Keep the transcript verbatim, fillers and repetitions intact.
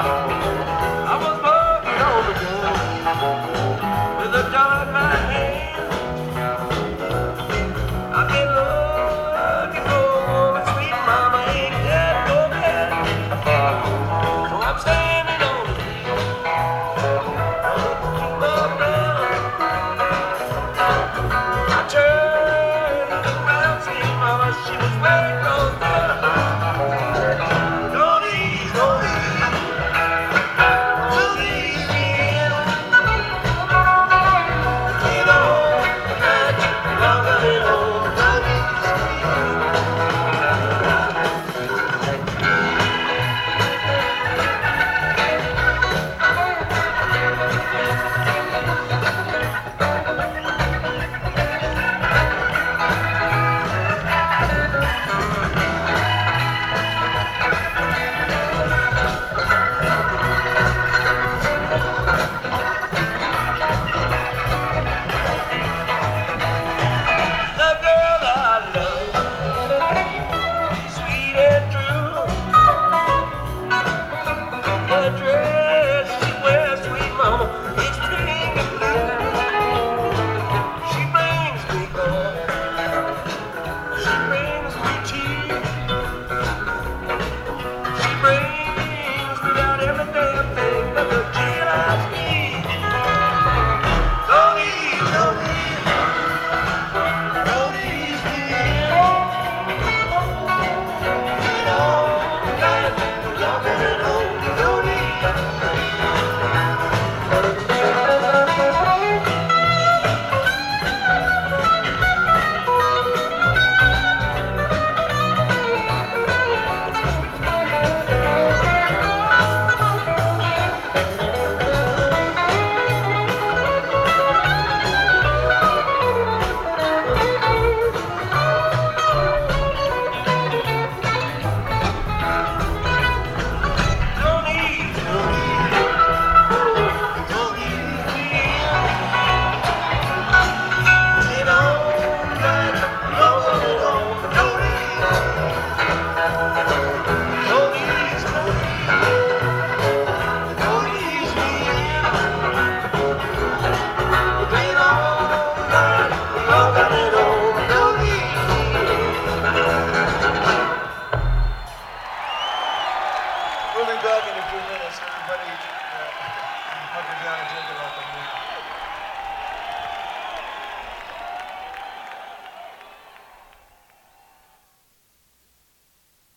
I was walking on the gun with a dollar in my hand. I've been looking for my sweet mama, ain't got no man. So I'm standing on the hill, looking my ground. I turned around, see mama, she was waiting on the don't ease, don't ease, don't ease me in. You know that you're coming home, don't ease me the girl I love, sweet and true. The dress she wears, sweet mama, it's pink and blue. She brings me gold, she brings me tea. She brings me down every damn thing that the jailhouse needs. Don't ease, don't ease, don't ease me in. You know that you're coming home, don't ease. Don't ease, don't ease, don't ease me in. You know that you're coming home, don't ease. Don't ease, don't ease, don't ease me in. Ain't all night, you're coming home, don't ease. We'll be back in a few minutes. Everybody, uh, hunker down and drink it like a meat.